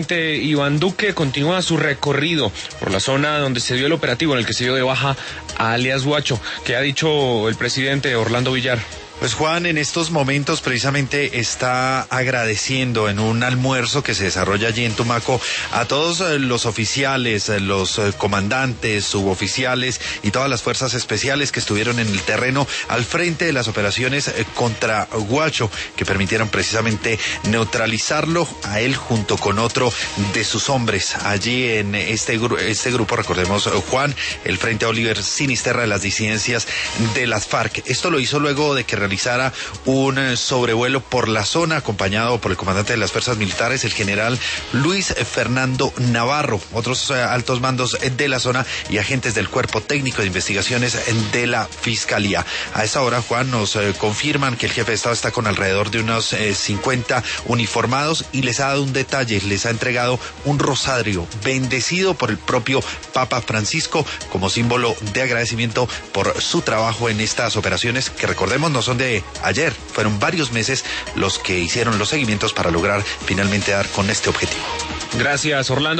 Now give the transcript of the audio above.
Iván Duque continúa su recorrido por la zona donde se dio el operativo en el que se dio de baja a alias Guacho. ¿Qué ha dicho el presidente Orlando Villar? Pues Juan, en estos momentos precisamente está agradeciendo en un almuerzo que se desarrolla allí en Tumaco a todos los oficiales, los comandantes, suboficiales y todas las fuerzas especiales que estuvieron en el terreno al frente de las operaciones contra Guacho, que permitieron precisamente neutralizarlo a él junto con otro de sus hombres. Allí en este grupo, recordemos, Juan, el Frente Oliver Sinisterra de las disidencias de las FARC. Esto lo hizo luego de que realizara un sobrevuelo por la zona acompañado por el comandante de las fuerzas militares, el general Luis Fernando Navarro, otros altos mandos de la zona y agentes del Cuerpo Técnico de Investigaciones de la Fiscalía. A esta hora, Juan, nos confirman que el jefe de Estado está con alrededor de unos 50 uniformados y les ha dado un detalle, les ha entregado un rosario bendecido por el propio Papa Francisco como símbolo de agradecimiento por su trabajo en estas operaciones que, recordemos, no son de ayer, fueron varios meses los que hicieron los seguimientos para lograr finalmente dar con este objetivo. Gracias, Orlando.